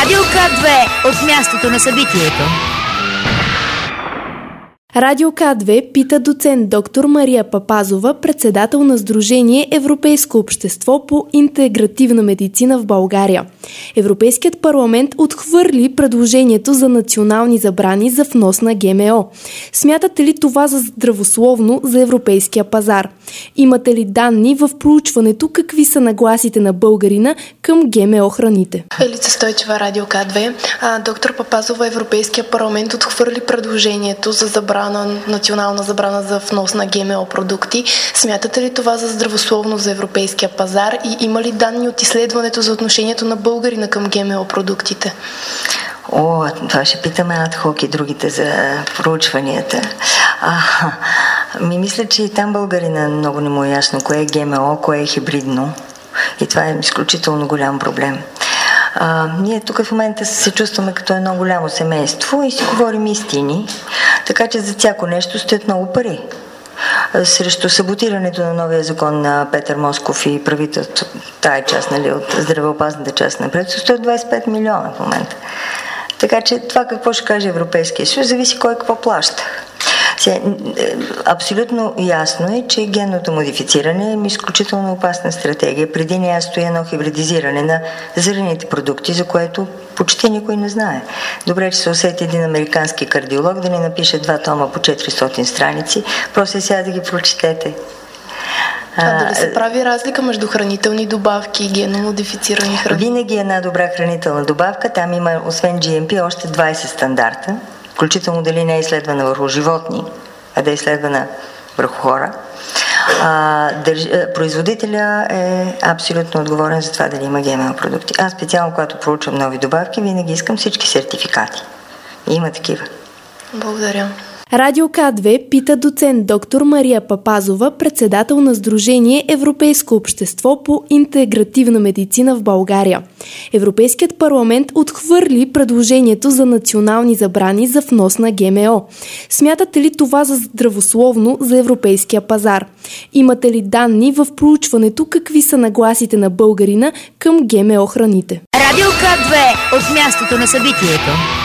Радио К2 от мястото на събитието. Радио К2 пита доцент доктор Мария Папазова, председател на Сдружение Европейско общество по интегративна медицина в България. Европейският парламент отхвърли предложението за национални забрани за внос на ГМО. Смятате ли това за здравословно за европейския пазар? Имате ли данни в проучването какви са нагласите на българина към ГМО храните? Елица Стойчева, Радио К2. Доктор Папазова, Европейския парламент отхвърли предложението за национална забрана за внос на ГМО продукти. Смятате ли това за здравословно за европейския пазар и има ли данни от изследването за отношението на българина към ГМО продуктите? Това ще питаме адхок и другите за проучванията. Мисля, че и там българина много не му е ясно кое е ГМО, кое е хибридно. И това е изключително голям проблем. Ние тук в момента се чувстваме като едно голямо семейство и си говорим истини, така че за всяко нещо стоят много пари. Срещу саботирането на новия закон на Петър Москов и правителството, тая част, от здравеопазната част на правителството, стоят 25 милиона в момента. Така че това какво ще каже Европейския съюз, зависи кой какво плаща. Абсолютно ясно е, че генното модифициране е изключително опасна стратегия. Преди нея стои едно хибридизиране на зърнените продукти, за което почти никой не знае. Добре, че се усети един американски кардиолог да ни напише 2 тома по 400 страници. Просто сега да ги прочетете. Дали се прави разлика между хранителни добавки и геномодифицирани храни? Винаги една добра хранителна добавка. Там има, освен GMP, още 20 стандарта. Включително дали не е изследвана върху животни, а да е изследвана върху хора. Производителя е абсолютно отговорен за това дали има ГМО продукти. Аз специално, когато проучвам нови добавки, винаги искам всички сертификати. И има такива. Благодаря. Радио К2 пита доцент доктор Мария Папазова, председател на Сдружение Европейско общество по интегративна медицина в България. Европейският парламент отхвърли предложението за национални забрани за внос на ГМО. Смятате ли това за здравословно за европейския пазар? Имате ли данни в проучването какви са нагласите на българина към ГМО храните? Радио К2 от мястото на събитието.